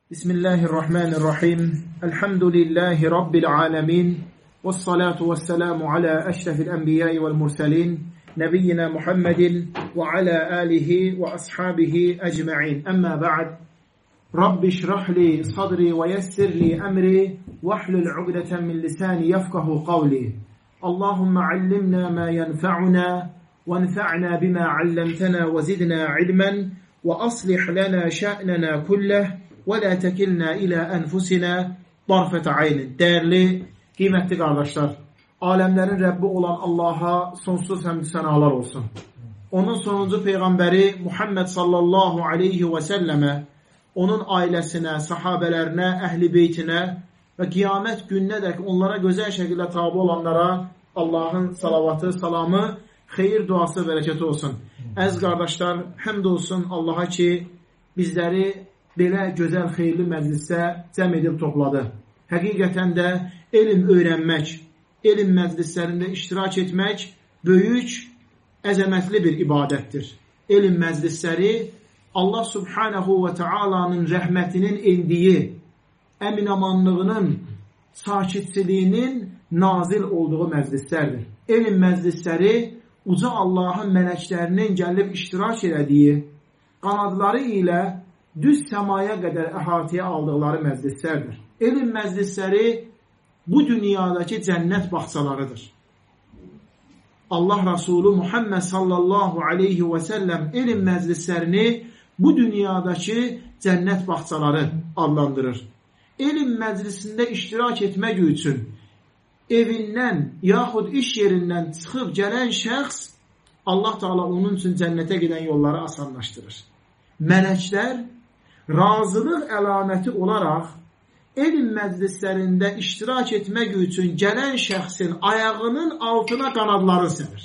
Bismillahirrahmanirrahim. Elhamdülillahi Rabbil alemin. Vessalatu vesselamu ala eşrefil enbiyai vel murselin. Nebiyyina Muhammedin ve ala alihi ve ashabihi ecma'in. Amma ba'd. Rabbi şrahli sadri ve yessirli emri. Vahlul ugdeten min lisani yefkahu kavli. Allahümme allimna ma yenfa'una. Venfa'na bima allamtana ve zidna ilmen. Ve aslih lana şa'nana kulleh. وَلَا تَكِلْنَا إِلَى أَنْفُسِنَا طَرْفَةَ عَيْنٍ. Değerli, kıymetli kardeşler, alemlerin Rabbi olan Allah'a sonsuz hamd senalar olsun. Onun sonuncu peygamberi Muhammed sallallahu aleyhi ve selleme, onun ailesine, sahabelerine, ehli beytine ve kıyamet gününe dek onlara güzel şekilde tabi olanlara Allah'ın salavatı, salamı, hayır duası, bereketi olsun. Əziz kardeşler, hamd olsun Allah'a ki bizleri belə gözəl, xeyirli məclisdə cəm edib topladı. Həqiqətən də elm öyrənmək, elm məclislərində iştirak etmək böyük, əzəmətli bir ibadətdir. Elm məclisləri Allah subhanahu və Taala'nın rəhmətinin endiyi, əminamanlığının, sakitçiliyinin nazil olduğu məclislərdir. Elm məclisləri uca Allahın mələklərinin gəlib iştirak elədiyi, qanadları ilə düz səmaya qədər əhatəyə aldıqları məclislərdir. Elm məclisləri bu dünyadakı cənnət bağçalarıdır. Allah Rasulü Muhammed sallallahu aleyhi və səlləm elm məclislərini bu dünyadakı cənnət bağçaları adlandırır. Elm məclisində iştirak etmək üçün evindən yaxud iş yerindən çıxıb gələn şəxs Allah Teala onun üçün cənnətə gedən yolları asanlaşdırır. Mələklər razılıq əlaməti olaraq elm məclislərində iştirak etmək üçün gələn şəxsin ayağının altına qanadları sərir.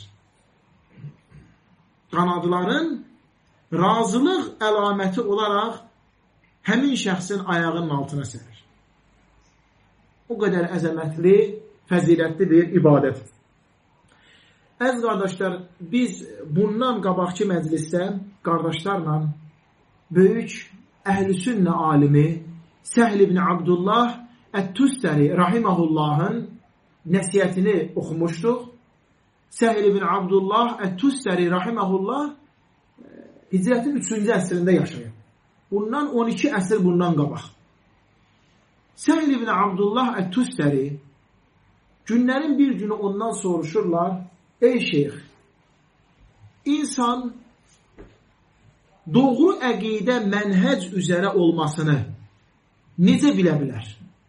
Qanadların razılıq əlaməti olaraq həmin şəxsin ayağının altına sərir. O qədər əzəmətli, fəzilətli bir ibadətdir. Əziz qardaşlar, biz bundan qabaqki məclisdə qardaşlarla böyük Əhl-i Sünnə alimi Səhl ibn Abdullah Ət-Tustari rahimahullahın nəsiyyətini oxumuşduq. Səhl ibn Abdullah Ət-Tustari rahimahullah hicrətin 3-cü əsrində yaşayır. Bundan 12 əsr bundan qabaq. Səhl ibn Abdullah Ət-Tustari günlərin bir günü ondan soruşurlar: ey şeyx, insan doğru əqidə mənhəc üzərə olmasını necə bilə bilər?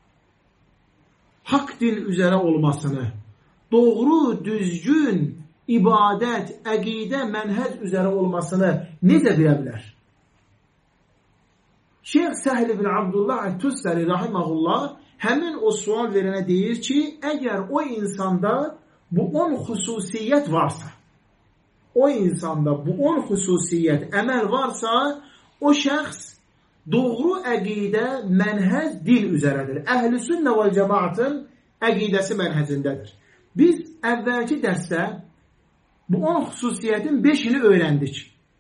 Haqq din üzərə olmasını, doğru, düzgün ibadət, əqidə, mənhəc üzərə olmasını necə bilə bilər? Şeyx Səhl ibn Abdullah Ət-Tustari rahimahullah həmin o sual verənə deyir ki, əgər o insanda bu 10 xüsusiyyət varsa, o insanda bu 10 xüsusiyyət, əməl varsa, o şəxs doğru əqidə, mənhəc, din üzərədir. Əhl-i Sünnə və Cəmaatın əqidəsi mənhəcindədir. Biz əvvəlki dərsdə bu 10 xüsusiyyətin 5-ini öyrəndik.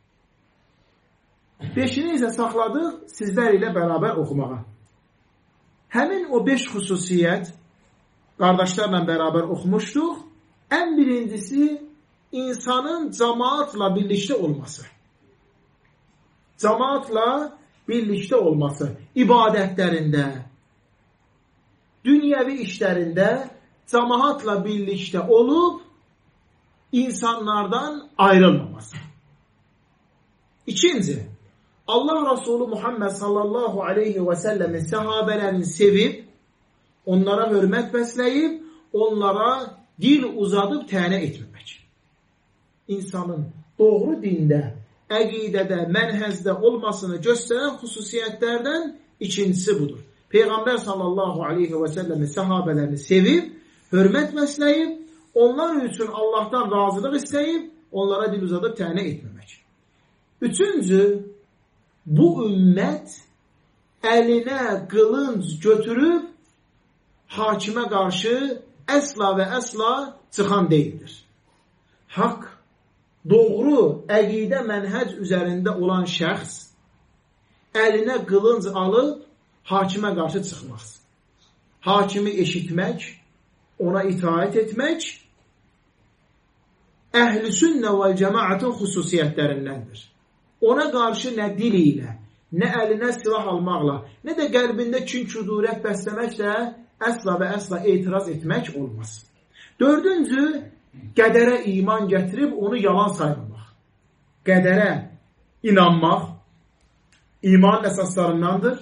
5-ini isə saxladıq sizlər ilə bərabər oxumağa. Həmin o 5 xüsusiyyət qardaşlarla bərabər oxumuşduq. Ən birincisi, insanın cemaatla birlikdə olması. Cemaatla birlikdə olması. İbadətlərində, dünyəvi işlərində cemaatla birlikdə olub, insanlardan ayrılmaması. İkinci, Allah Resulü Muhammed sallallahu aleyhi və səlləmin səhabələrini sevib, onlara hörmət bəsləyib, onlara dil uzadıb tənə etməmək. İnsanın doğru dində, əqidədə, mənhəzdə olmasını göstərən xüsusiyyətlərdən ikincisi budur. Peyğəmbər sallallahu aleyhi və səlləmin səhabələrini sevib, hörmət bəsləyib, onlar üçün Allahdan razılıq istəyib, onlara dil uzadıb tənə etməmək. Üçüncü, bu ümmət əlinə qılınc götürüb, hakimə qarşı əsla və əsla çıxan deyildir. Haqq, doğru əqidə mənhəc üzərində olan şəxs əlinə qılınc alıb hakimə qarşı çıxmaq. Hakimi eşitmək, ona itaət etmək əhl-i sünnə vəl cəmaətin xüsusiyyətlərindəndir. Ona qarşı nə dil ilə, nə əlinə silah almaqla, nə də qəlbində kin-küdurət bəsləməklə əsla və əsla etiraz etmək olmaz. 4-cü, qədərə iman gətirib onu yalan saymamaq. Qədərə inanmaq imanın əsaslarındandır.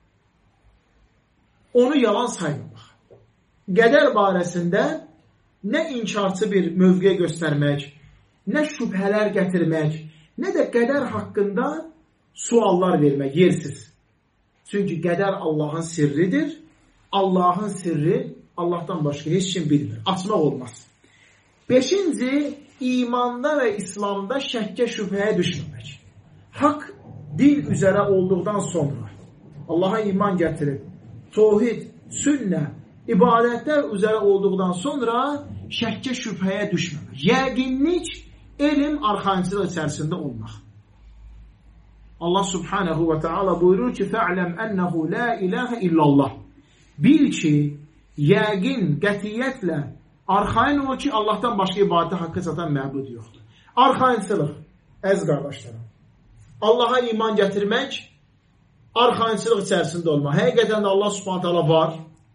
Onu yalan saymamaq. Qədər barəsində nə inkarçı bir mövqe göstərmək, nə şübhələr gətirmək, nə də qədər haqqında suallar vermək yersiz. Çünki qədər Allahın sirridir. Allahın sirri Allahdan başqa heç kim bilmir. Açmaq olmaz. 5-ci, imanda və İslamda şəkkə şübhəyə düşməmək. Haqq dil üzərə olduqdan sonra Allaha iman gətirib, tövhid, sünnə, ibadətlər üzərə olduqdan sonra şəkkə şübhəyə düşməmək. Yəqinlik, elm, arxayınçılıq içərisində olmaq. Allah subhanahu və teala buyurur ki, fə'ləm ənəhu la ilahə illallah. Bil ki, yəqin, qətiyyətlə arxayın ol ki, Allahdan başqa ibadətə haqqı satan məbud yoxdur. Arxayınçılıq, əziz qardaşlarım. Allaha iman gətirmək, arxayınçılıq içərisində olmaq. Həqiqətən də Allah subhanahu teala var.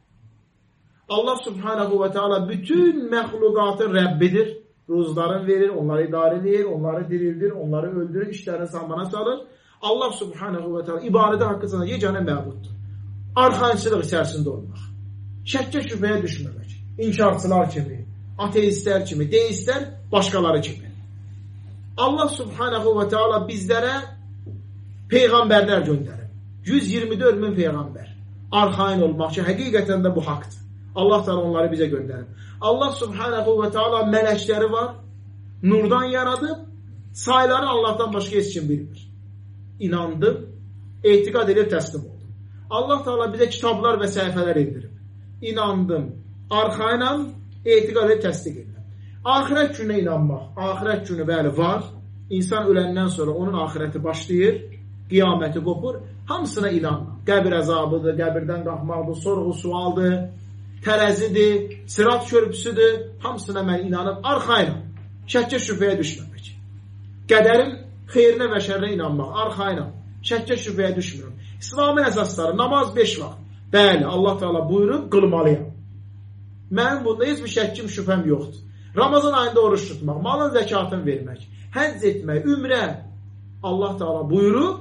Allah subhanahu və teala bütün məxluqatın Rəbbidir. Ruzlarını verir, onları idarə edir, onları dirildir, onları öldürür, işlərini sambana salır. Allah subhanahu və teala ibadətə haqqı satan yeganə məbuddur. Arxayınçılıq içərisində olmaq. Şəkkə şübhəyə düşməmək. İnkarçılar kimi, ateistlər kimi, deistlər, başqaları kimi. Allah subhanahu və teala bizlərə peyğəmbərlər göndərir. 124 min peyğəmbər. Arxayın olmaq ki, həqiqətən də bu haqdır. Allah Teala onları bizə göndərir. Allah subhanahu və teala mələkləri var, nurdan yaradıb, sayları Allahdan başqa heç kim bilmir. İnandım, etiqad edib təslim oldum. Allah Teala bizə kitablar və səhifələr indirib. İnandım, arxayınam, etiqad edib təsdiq edirəm. Axirət günə inanmaq, axirət günü bəli var, insan öləndən sonra onun axirəti başlayır, qiyaməti qopur, hamısına inanmaq. Qəbir əzabıdır, qəbirdən qalxmaqdır, sorğu sualdır, tərəzidir, sirat körpüsüdür, hamısına mən inanıb, arxayınam, şəkkə şübhəyə düşməmək. Qədərin xeyrinə və şərrinə inanmaq, arxayınam, şəkkə şübhəyə düşmürəm. İslamın əsasları, namaz 5 vaxt. Bəli, Allah Teala buyurub, qılmalıyam. Mənim bunda heç bir şəkkim, şübhəm yoxdur. Ramazan ayında oruç tutmaq, malın zəkatını vermək, həcc etmək, ümrə. Allah Teala buyurub,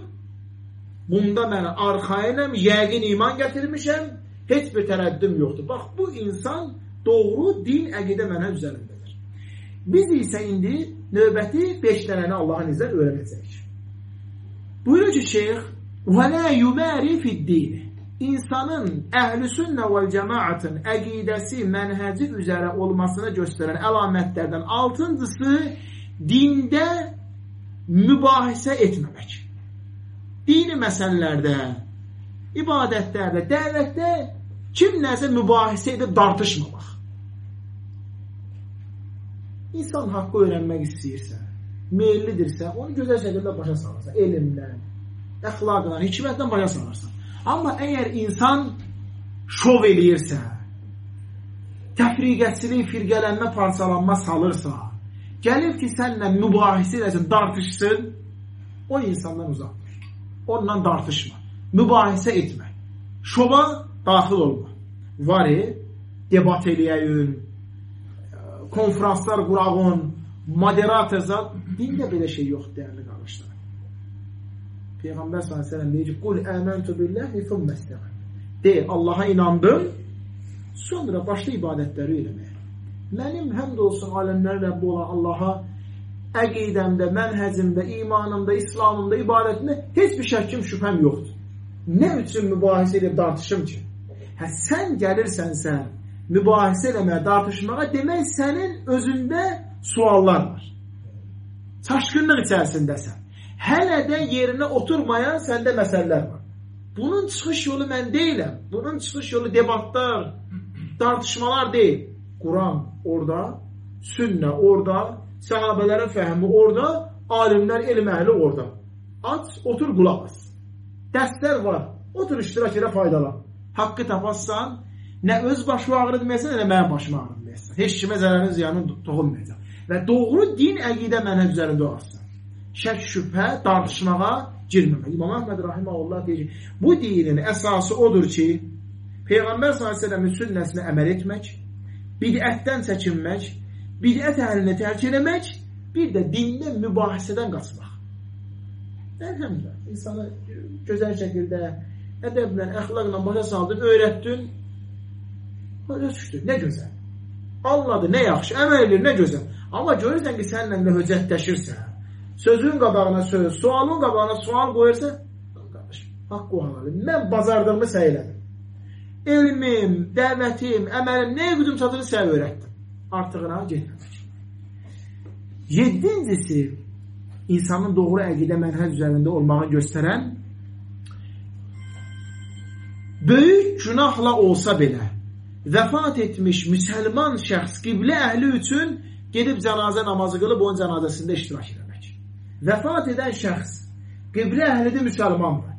bunda mən arxayınam, yəqin iman gətirmişəm, heç bir tərəddüm yoxdur. Bax, bu insan doğru din, əqidə mənhəc üzərindədir. Biz isə indi növbəti 5 dənəni Allahın izniyle öyrənəcəyik. Buyurur ki, şeyx, وَلَا يُمَارِ فِي الدِّينِ İnsanın əhl-i sünnə vəl cəmaətin əqidəsi, mənhəci üzərə olmasını göstərən əlamətlərdən 6-cısı dində mübahisə etməmək. Dini məsələlərdə, ibadətlərdə, dəvətdə kim nəsə mübahisə edib dartışmamaq. İnsan haqqı öyrənmək istəyirsə, meyillidirsə, onu gözəl şəkildə başa salarsan, elmdən, əxlaqdan, hikmətdən başa salarsan. Amma əgər insan şov eləyirsə, təfriqəçilik, firqələnmə, parçalanma salırsa, gəlir ki, sənlə mübahisə edəsin, dartışsın, o insandan uzaqdır. Ondan dartışma, mübahisə etmə, şova daxil olma. Var debat eləyəyin, konferanslar qurağın, moderator zat, dində belə şey yoxdur, dəyərli qardaşlar. Peyğəmbər s.ə.v deyir ki, qul əməntu billahi thumma istəqim. Deyir, Allaha inandım, sonra başlı ibadətləri eləməyə. Mənim həmd olsun aləmlər Rəbbi olan Allaha əqidəmdə, mənhəzimdə, imanımda, İslamımda, ibadətimdə heç bir şəkkim, şübhəm yoxdur. Nə üçün mübahisə edib dartışım ki? Sən gəlirsənsə, mübahisə eləməyə, dartışmağa, demək sənin özündə suallar var. Çaşqınlıq içərisindəsən. Hələ də yerinə oturmayan səndə məsələlər var. Bunun çıxış yolu mən deyiləm. Bunun çıxış yolu debatlar, tartışmalar deyil. Quran orada, sünnə orada, səhabələrin fəhmi orada, alimlər, elm əhli orada. Aç, otur, qulaq as. Dərslər var. Otur iştirak elə faydalan. Haqqı tapazsan, nə öz başına ağrı deməyəsən, nə mənim başıma ağrı deməyəsən. Heç kimə zərərin ziyanın toxunmayacaq. Və doğru din əqidə mənhəc üzərində olasın. Şək, şübhə, tartışmağa girməmək. İmam Əhməd Rahiməhullah deyir ki, bu dinin əsası odur ki, Peyğəmbər s.ə.v-in sünnəsinə əməl etmək, bidətdən çəkinmək, bidət əhlini tərk eləmək, bir də dində mübahisədən qaçmaq. Əlhəmdə, insanı gözəl şəkildə, ədəblə, əxlaqla başa saldın, öyrətdin, öyle düşdün, nə gözəl. Anladı, nə yaxşı, əməl edir, nə gözəl. Amma görürsən ki, sənlə höccətləşirsən, sözün qabağına söz, sualın qabağına sual qoyursa, qardaşım, haqqı o halalı, mən bazardığımı səylədim. Elmim, dəvətim, əməlim, nə gücüm çatırı sənə öyrətdim. Artığına getməmək. 7-incisi, insanın doğru əqidə mənhəc üzərində olmağı göstərən, böyük günahla olsa belə, vəfat etmiş müsəlman şəxs qiblə əhli üçün gedib cənazə namazı qılıb onun cənazəsində iştirak etmək. Vəfat edən şəxs qiblə əhlidir, müsəlmandır.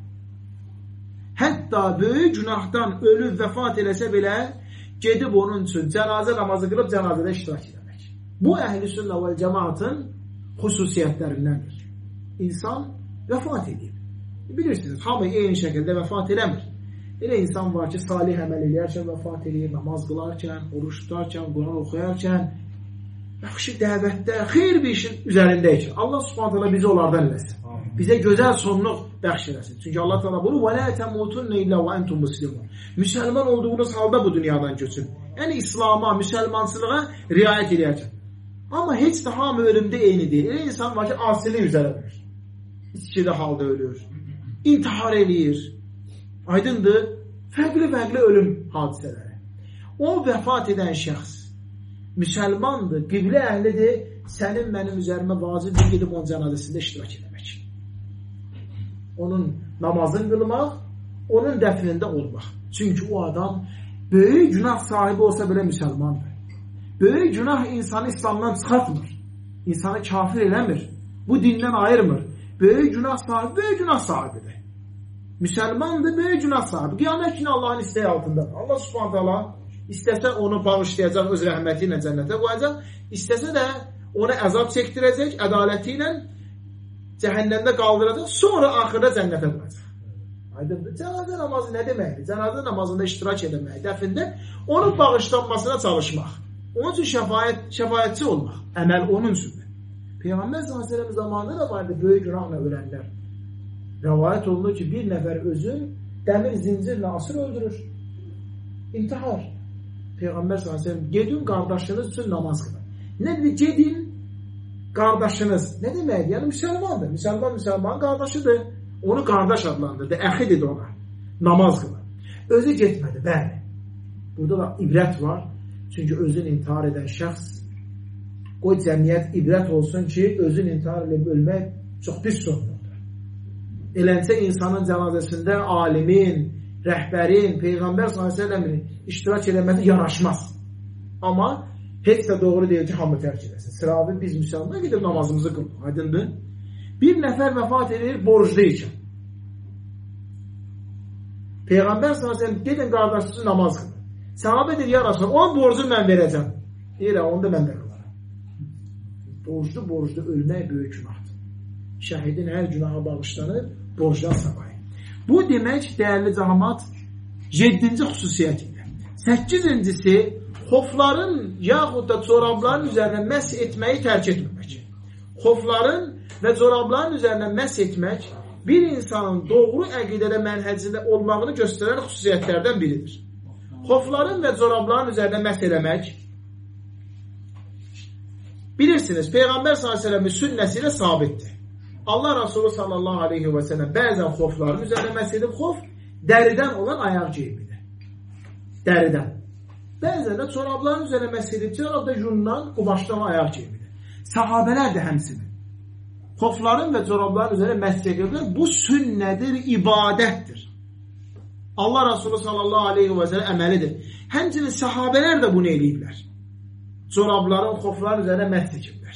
Hətta böyük günahdan ölüb vəfat eləsə belə gedib onun üçün cənazə namazı qılıb cənazədə iştirak etmək. Bu əhl-i sünnə və cəmaatın xüsusiyyətlərindəndir. İnsan vəfat edir. Bilirsiniz, hamı eyni şəkildə vəfat eləmir. Elə insan var ki, salih əməl edərkən vəfat edir, namaz qılarkən, oruç tutarkən, Quran oxuyarkən, yaxşı dəvətdə, xeyir bir işin üzərindəyik. Allah subhanət hələ bizi onlardan eləsin. Bizə gözəl sonluq bəxş eləsin. Çünki Allah təala bunu وَلَا تَمُوتُنَّ إِلَّا وَأَنْتُمْ مُسْلِمُونَ Müsəlman olduğunuz halda bu dünyadan göçün. Yəni İslama, müsəlmançılığa riayət edərkən. Amma heç də hamı ölümdə eyni deyil. Elə insan var ki, asilik üzərə ölür. İçkidə halda ölür. İntihar eləyir. Aydındır, fərqli ölüm hadisələri. O vəfat edən şəxs müsəlmandır, qiblə əhlidir, sənin mənim üzərimə vacibdir gedib onun cənazəsində iştirak etmək. Onun namazını qılmaq, onun dəfnində olmaq. Çünki o adam böyük günah sahibi olsa belə müsəlmandır. Böyük günah insanı İslamdan çıxartmır. İnsanı kafir eləmir. Bu dindən ayırmır. Böyük günah sahibidir. Müsəlmandır, böyük günah sahibi. Qiyamət günü Allahın istəyi altındadır. Allah subhanət hala istəsə onu bağışlayacaq, öz rəhməti ilə cənnətə qoyacaq, istəsə də ona əzab çəkdirəcək, ədaləti ilə cəhənnəmdə qaldıracaq, sonra axırda cənnətə qoyacaq. Aydındır. Cənazə namazı nə deməkdir? Cənazə namazında iştirak edəmək, dəfində onun bağışlanmasına çalışmaq, onun üçün şəfayətçi olmaq, əməl onun üçündür. Peyğəmbər s.ə.v zamanında da vardı böyük günahla ölənlər. Rəvayət olunur ki, bir nəfər özün dəmir zincirlə asır öldürür. İntihar. Peyğəmbər s.ə.v gedin qardaşınız üçün namaz qılın. Nə dedi? Gedin qardaşınız. Nə deməkdir? Yəni müsəlmandır. Müsəlman qardaşıdır. Onu qardaş adlandırdı. Əxi dedi ona. Namaz qılın. Özü getmədi. Bəli. Burada da ibrət var. Çünki özün intihar edən şəxs qoy cəmiyyət ibrət olsun ki, özün intihar edib ölmək çox pis sondur. Elənsə insanın cənazəsində alimin, rəhbərin, Peyğəmbər s.ə.v-in iştirak eləməsi yaraşmaz. Amma heç də doğru deyil ki, hamı tərk edəsin. Sıravi biz müsəlmanlar gedib namazımızı qılıq. Aydındır. Bir nəfər vəfat edir borclu ikən. Peyğəmbər s.ə.v gedin qardaşınızı namaz qılın. Səhabə edir, ya Rasul, onun borcunu mən verəcəm. Deyir, onu da mən də qılaram. Borclu ölmək böyük günahdır. Şəhidin hər günaha bağışlanır, borcdan savayı. Bu demək, dəyərli cəmaət, 7-ci xüsusiyyətidir. 8-incisi, xofların yaxud da corabların üzərinə məhz etməyi tərk etməmək. Xofların və corabların üzərinə məhz etmək bir insanın doğru əqidədə mənhəcində olmağını göstərən xüsusiyyətlərdən biridir. Xofların və corabların üzərinə məhz eləmək, bilirsiniz, Peyğəmbər s.ə.v-in sünnəsi ilə sabitdir. Allah Rasulü sallallahu aleyhi və səlləm bəzən xofların üzərinə məhz edib, xof dəridən olan ayaq geyimidir. Dəridən. Bəzən də çorabların üzərinə məhz edib, çorab da yundan, qumaşdan ayaq geyimidir. Sahabələr də həmsinin. Xofların və çorabların üzərinə məhz ediblər, bu sünnədir, ibadətdir. Allah Rasulü sallallahu aleyhi və səlləm əməlidir. Həmçinin sahabələr də bunu eləyiblər. Corabların, xofların üzərinə məhz ediblər.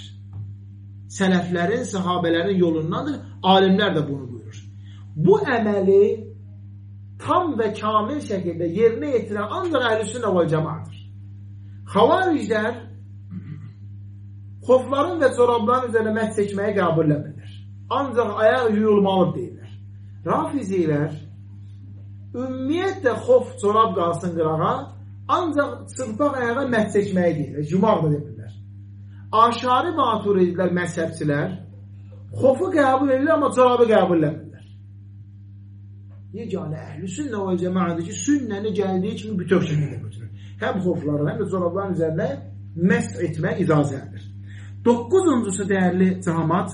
Sələflərin, sahabələrin yolundandır. Alimlər də bunu buyurur. Bu əməli tam və kamil şəkildə yerinə yetirən ancaq əhl-i-sünnə vəl cəmaatdır. Xavariclər xofların və corabların üzərində məhz çəkməyi qəbul etmirlər. Ancaq ayaq yuyulmalı deyirlər. Rafizilər ümumiyyətlə xof corab qalsın qırağa, ancaq çılpaq ayağa məhz çəkməyi deyirlər. Cumaq da demirlər. Aşari maturidilər, məzhəbçilər xofu qəbul edirlər, amma corabı qəbul etmirlər. Yeganə əhl-i-sünnə vəl cəmaatdır ki, sünnəni gəldiyi kimi bütöv şəkildə götürür. Həm xofların, həm də corabların üzərində məhz etmək icazədir. 9-uncusu dəyərli cəmaat,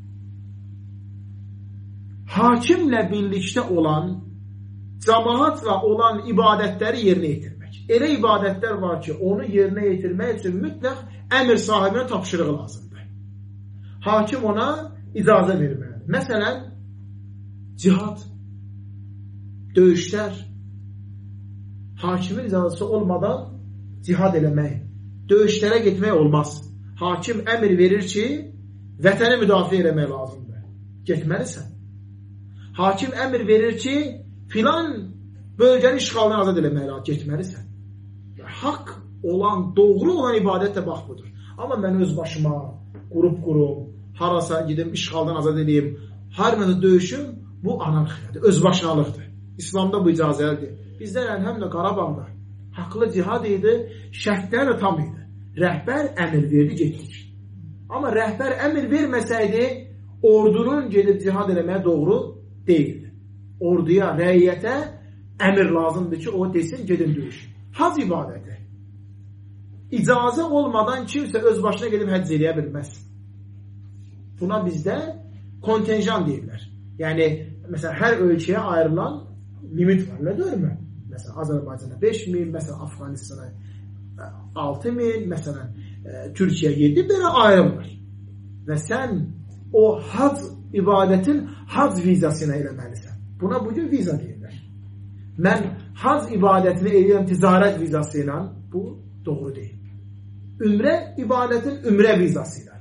hakimlə birlikdə olan, cəmaatla olan ibadətləri yerinə yetirmək. Elə ibadətlər var ki, onu yerinə yetirmək üçün mütləq əmr sahibinə tapşırığı lazımdır. Hakim ona icazə verməlidir. Məsələn, cihad, döyüşlər, hakimin icazəsi olmadan cihad eləmək, döyüşlərə getmək olmaz. Hakim əmr verir ki, vətəni müdafiə eləmək lazımdır. Getməlisən. Hakim əmr verir ki, filan bölgəni işğaldan azad eləmək lazımdır. Getməlisən. Haqq olan, doğru olan ibadət də bax budur. Amma mən öz başıma qurup, harasa gedim, işğaldan azad edeyim, harmada döyüşüm, bu anarxiyadır, özbaşınalıqdır. İslamda bu icazəlidir. Bizdən həm də Qarabağda haqlı cihad idi, şərtlər də tam idi. Rəhbər əmr verdi, getdik. Amma rəhbər əmr verməsəydi, ordunun gedib cihad eləməyə doğru deyildi. Orduya, rəiyyətə əmr lazımdır ki, o desin, gedin döyüş. Hac ibadəti. İcazə olmadan kimsə öz başına gedib həcc eləyə bilməz. Buna bizdə kontenjan deyirlər. Yəni, məsələn, hər ölkəyə ayrılan limit var, nə görmür? Məsələn, Azərbaycana 5.000, məsələn, Afqanistana 6.000, məsələn, Türkiyə 7, belə ayrılır. Və sən o hac ibadətin hac vizası ilə eləməlisən. Buna bugün viza deyirlər. Mən hac ibadətini eləyirəm ticarət vizası ilə, bu doğru deyil. Ümrə ibadətin ümrə vizası ilə.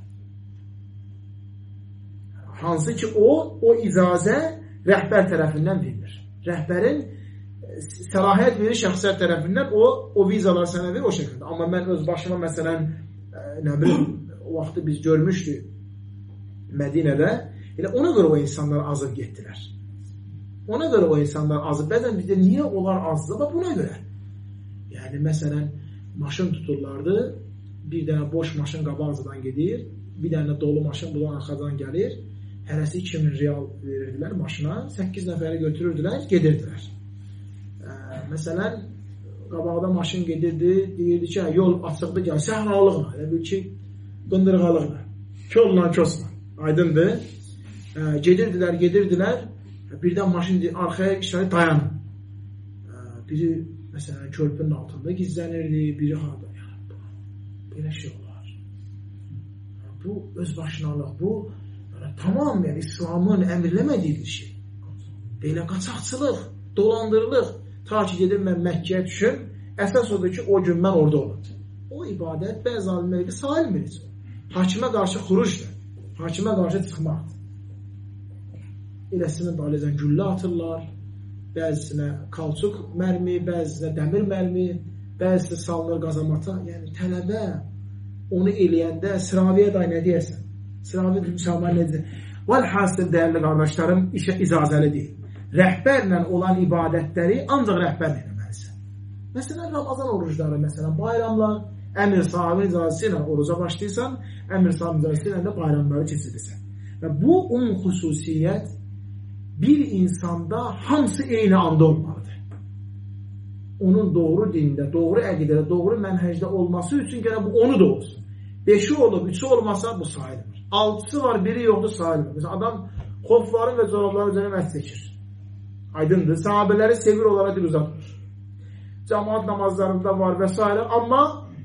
Hansı ki, o icazə rəhbər tərəfindən verilir. Rəhbərin səlahiyyət verir şəxslər tərəfindən o vizalar sənə verir o şəkildə. Amma mən öz başıma məsələn, nə bilim, o vaxtı biz görmüşdük Mədinədə, elə ona görə o insanlar azıb getdilər. Ona görə o insanlar azıb. Bəzən bizdə niyə onlar azdır? Buna görə. Yəni, məsələn, maşın tuturlardı, bir dənə boş maşın qabağıdan gedir, bir dənə dolu maşın bulan arxadan gəlir, hərəsi 2000 real verirdilər maşına, 8 nəfəri götürürdülər, gedirdilər. Məsələn, qabaqda maşın gedirdi, deyirdi ki, yol açıqdır, gəl, səhralıqla, elə bil ki, qındırğalıqla, kolla, kosla, aydındır. Gedirdilər, birdən maşın arxaya işləri dayanır. Biri, məsələn, körpünün altında gizlənirdi, biri harada, belə şey olar. Bu, öz başınalıq, bu, tamam, yəni, İslamın əmirləmədiyi bir şey. Belə qaçaqçılıq, dolandırılıq, ta ki gedim mən Məkkəyə düşüm, əsas odur ki, o gün mən orada olum. O ibadət bəzi alimlərdə sayılmır. Hakimə qarşı xurucdur, hakimə qarşı çıxmaqdır. Eləsinə daləzən güllə atırlar, bəzisinə kalçuk mərmi, bəzisinə dəmir mərmi, bəzisinə salınır qazamata. Yəni, tələbə onu eləyəndə sıraviyə day nə deyəsən? Sıravi müsəlman nedir? Vəl-hasıl dəyərli qardaşlarım, işə icazəli deyil. Rəhbərlə olan ibadətləri ancaq rəhbərlə eləməlisən. Məsələn, Ramazan orucları, məsələn, bayramlar, əmr sahibinin icazəsi ilə oruca başlayırsan, əmr sahibinin icazəsi ilə də bayramları keçirirsən. Və bu, onun xüsusiyyət bir insanda hamısı eyni anda olmalıdır. Onun doğru dində, doğru əqidədə, doğru mənhəcdə olması üçün gərək bu onu da olsun. 5'i olub, 3'ü olmasa bu sayılmır. 6'sı var, biri yoktu sayılmır. Mesela adam xofların və corabların üzerine məhz çəkir. Aydındır. Sahabeləri sevir olaraq dil uzatmış. Cemaat namazlarında var vesaire, amma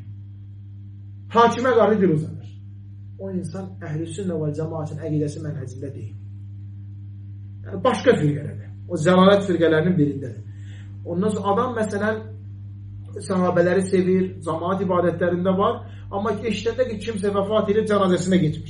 hakimə qarşı dil uzatır. O insan əhl-i-sünnə və cemaatın əqidəsi mənhəcində deyil. Yəni başqa firqələrdir. O zəlalət firqələrinin birindədir. Ondan sonra adam məsələn sahabələri sevir, cemaat ibadətlərində var, amma eşitəndə ki, kimsə vəfat edib cənazəsinə getmiş.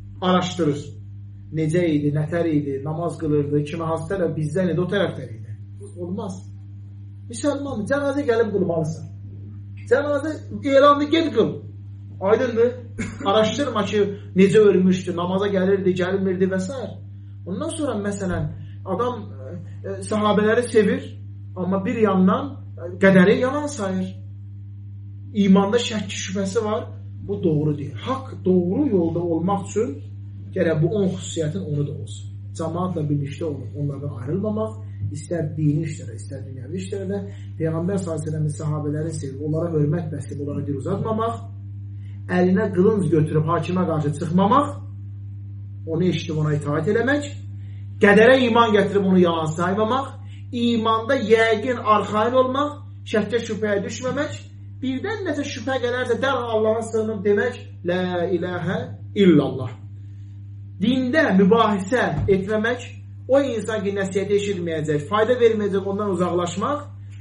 Araşdırır. Necə idi, nətər idi, namaz qılırdı, kimi hasitələ bizdən idi, o tərəflər idi. Olmaz. Müsəlman, cənazə gəlib qılmalısan. Cənazə elanını ged qıl. Aydındır? Araşdırma ki, necə ölmüşdü, namaza gəlirdi, gəlmirdi və s. Ondan sonra məsələn, adam sahabələri sevir, amma bir yandan qədəri yalan sayır. İmanda şəkki şübhəsi var. Bu doğru deyil. Haqq doğru yolda olmaq üçün gərək bu 10 xüsusiyyətin onu da olsun. Cəmaatla birlikdə olub, onlardan ayrılmamaq, istər dini işlərə, istər dünyəvi işlərə, Peyğəmbər s.ə.v-in sahabələri sevib, onlara hörmət bəsləyib, onlara dil uzatmamaq, əlinə qılınc götürüb hakimə qarşı çıxmamaq, onu eşitib ona itaat eləmək, qədərə iman gətirib onu yalan saymamaq, imanda yəqin arxain olmaq, şəkkə şübhəyə düşməmək, birdən nəsə şübhə gələrsə dərhal Allah'a sığınıb demək, la ilahə illallah. Dində mübahisə etməmək, o insan ki, nəsiyyəti eşitməyəcək, fayda verməyəcək, ondan uzaqlaşmaq,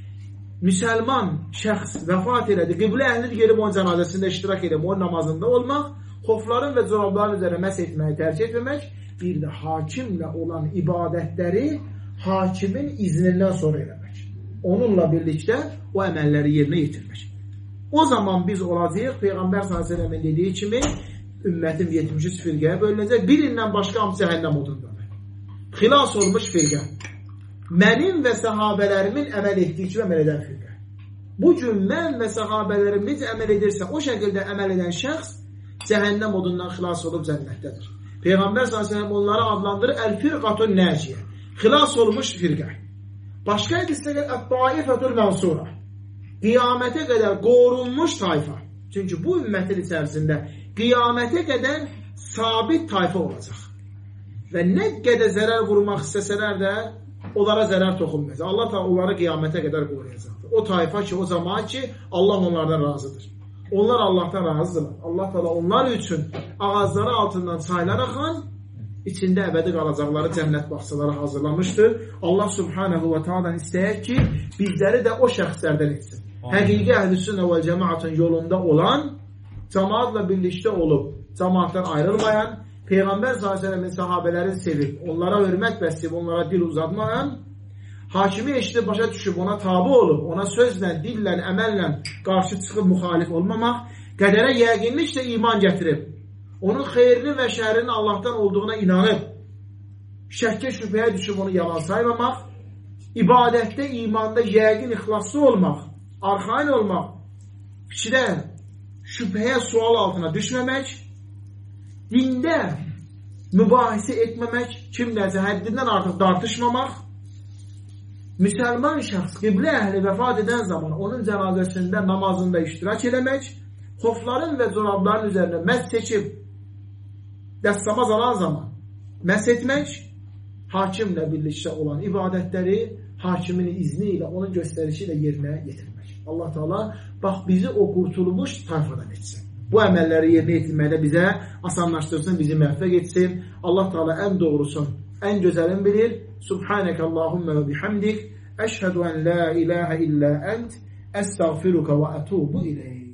müsəlman şəxs vəfat elədi, qiblə əhlidir gelib onun cənazəsində iştirak edib, onun namazında olmaq, xofların və corabların üzərə məhz etməyi tərcih etməmək, bir də hakimlə olan ibadətləri hakimin iznindən sonra eləmək. Onunla birlikdə o əməlləri yerinə yetirmək. O zaman biz olacaq, Peyğəmbər s.ə.v-in dediyi kimi, ümmətim 73 firqəyə bölünəcək, birindən başqa hamısı cəhənnəm odundadır. Xilas olmuş firqə. Mənim və səhabələrimin əməl etdiyi kimi əməl edən firqə. Bu gün mən və səhabələrim necə əməl edirsə, o şəkildə əməl edən şəxs cəhənnəm odundan xilas olub cənnətdədir. Peyğəmbər s.ə.v onları adlandırır Əl-Firqatun Nəciyə. Xilas olmuş firqə. Başqa edirsə Ət-Taifətul Mənsura. Qiyamətə qədər qorunmuş tayfa. Çünki bu ümmətin içərisində qiyamətə qədər sabit tayfa olacaq. Və nə qədər zərər vurmaq istəsələr də onlara zərər toxunmayacaq. Allah da onları qiyamətə qədər qoruyacaqdır. O tayfa ki, o zaman ki, Allah onlardan razıdır. Onlar Allahdan razıdırlar. Allah da onlar üçün ağızları altından çaylar axan, içində əbədi qalacaqları cənnət bağçaları hazırlamışdır. Allah subhanahu və ta'adan istəyək ki, bizləri də o şəxslərdən etsin. Həqiqi əhl-i-sünnə və cəmaatın yolunda olan, cəmaatla birlikdə olub, cəmaatdan ayrılmayan, Peyğəmbər s.ə.v-in sahabələrini sevib, onlara hörmət bəsləyib, onlara dil uzatmayan, hakimi eşidib, başa düşüb, ona tabi olub, ona sözlə, dillə, əməllə qarşı çıxıb müxalif olmamaq, qədərə yəqinliklə iman gətirib, onun xeyrini və şərrini Allahdan olduğuna inanıb, şəkkə şübhəyə düşüb onu yalan saymamaq, ibadətdə, imanda yəqin ixlaslı olmaq, arxain olmaq, fikirə, şübhəyə sual altına düşməmək, dində mübahisə etməmək, kimlərsə həddindən artıq dartışmamaq, müsəlman şəxs qiblə əhli vəfat edən zaman onun cənazəsində, namazında iştirak eləmək, xofların və corabların üzərində məhz seçib, dəstəmaz alan zaman məhz etmək, hakimlə birlikdə olan ibadətləri hakimin izni ilə, onun göstərişi ilə yerinə yetirmək. Allah Teala bax bizi o qurtulmuş tayfadan etsin. Bu əməlləri yerinə yetirməkdə bizə asanlaşdırsın, bizi müvəffəq etsin. Allah Teala ən doğrusun, ən gözəlin bilir. Subhanək Allahümmə və bihamdik. Əşhədu ən la ilahə illə ənt. Əstəğfiruka və ətubu iləyik.